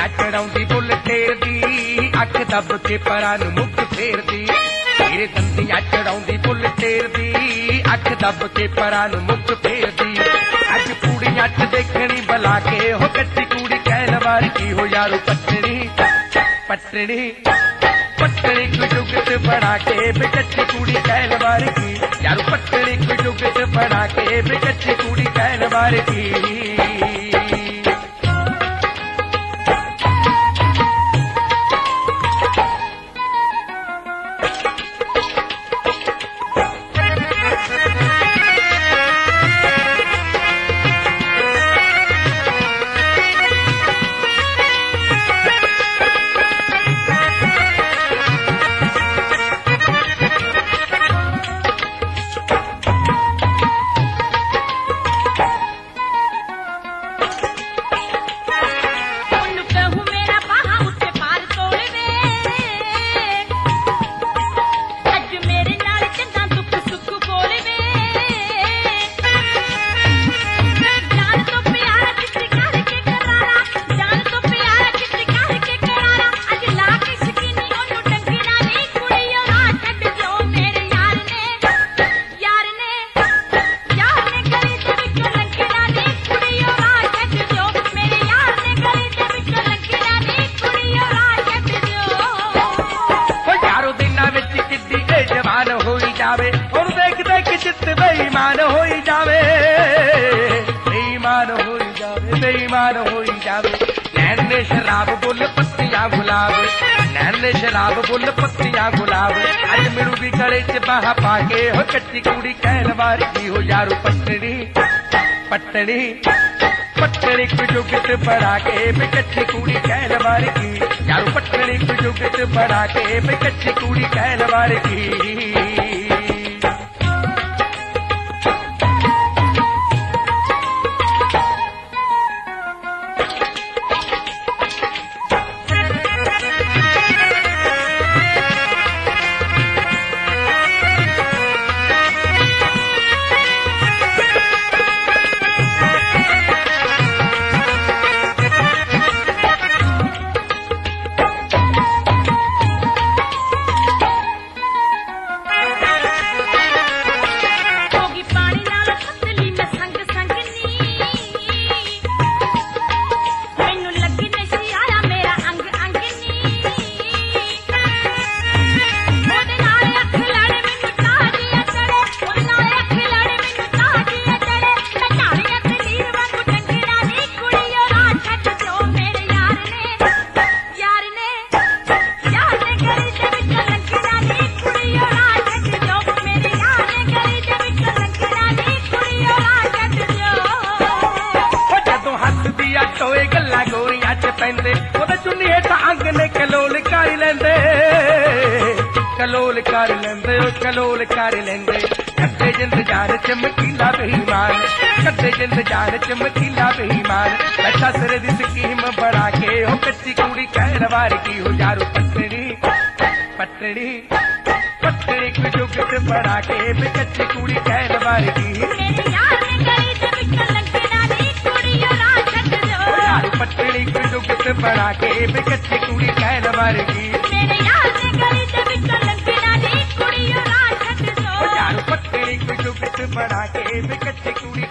चढ़ाउंदी bull टेरदी अख दब के परां नूं मुख फेरदी तेरे दंदियां चढ़ाउंदी बुल टेरदी अख दब के परां नूं मुख फेरदी अज कुड़ियां च देखणी बला के हो कच्ची कुड़ी कहण वारी की हो यारो पटड़ी पटड़ी पटड़ी कोई जुगत बना के कच्ची कुड़ी कहण वारी की यारो पटड़ी कोई जुगत बना के कच्ची कुड़ी कहण वारी की और देख देख चित्त बेईमान हो जावे बेईमान हो जावे बेईमान हो जावे नैन ने शराब बुल पत्तियां गुलाब नैन ने शराब बुल पत्तियां गुलाब अज मिलूगी गले च बाह पाके हो कच्ची कुड़ी कहण वारी की हो यारो पटड़ी पटड़ी पटड़ी कोई जुगत बना के कच्ची कुड़ी कहण वारी की यारो पटड़ी कोई जुगत बना के कच्ची कुड़ी कहण वारी की टोए गल्ला गोरियां च पैंदे ओदे चुन्नी हेठ अंग ने कलोल कर लेंदे कलोल कर लेंदे कलोल कर लेंदे कद्दे जिंद जान चमकीला बेईमान कद्दे जिंद जान चमकीला बेईमान बैठा सिरे दी स्कीम बना के हो कच्ची कुड़ी कहण वारी की हो यारो पटड़ी पटड़ी पटड़ी कोई जुगत बना के कच्ची कुड़ी कहण वारी की मेरे यार ने गली ते बिकल लगना नी कुड़ियो पटड़ी कोई जुगत बना के कच्ची कुड़ी कहण वारी की मेरे यार ने गली ते बिकल लगना नी कुड़ियो रात छट जो यारो पटड़ी कोई जुगत बना के कच्ची कुड़ी